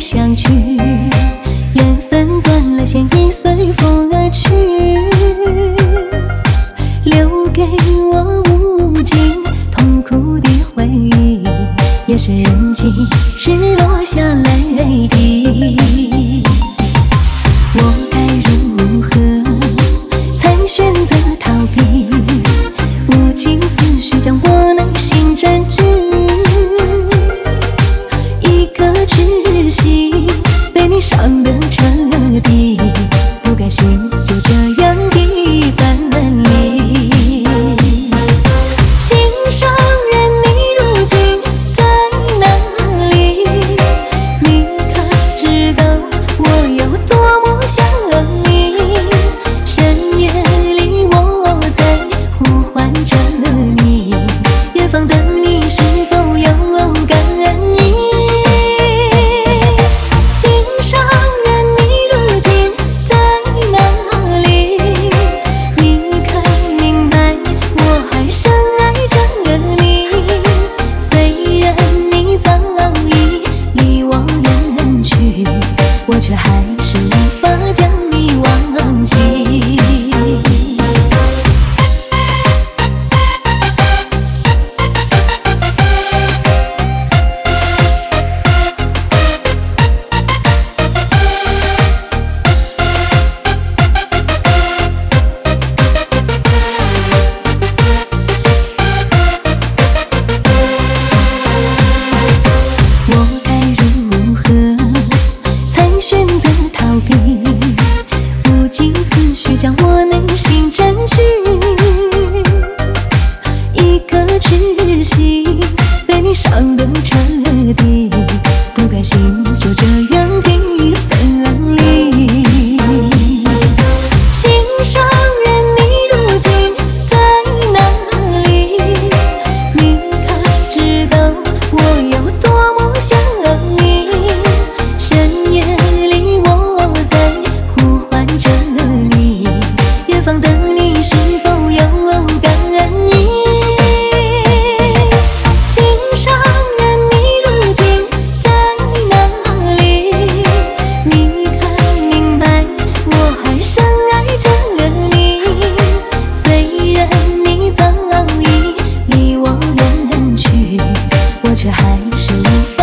相聚，缘分断了线，已随风而去，留给我无尽痛苦的回忆，也是人情是落下泪滴。我该如何才选择逃避？无情思绪将我内心占据，一颗痴心被你伤得彻底，不甘心就这样的分离。心上人，你如今在哪里？你可知道我有多么想你？深夜里我在呼唤着你，远方的你是否有感应？心上人，你如今在哪里？你可明白我还深爱着你？虽然你早已离我远去，我却还是无法将你忘记。我该如何才选择逃避？无尽思绪将我内心占据，一颗痴心被你伤得彻底，不甘心就这样的分离。心上人，你如今在哪里？你可知道我有多么想你？深夜里我在呼唤着你，远方的你是否有感应？心上人，你如今在哪里？你可明白我还深爱着你？虽然你早已离我远去，我却还是无法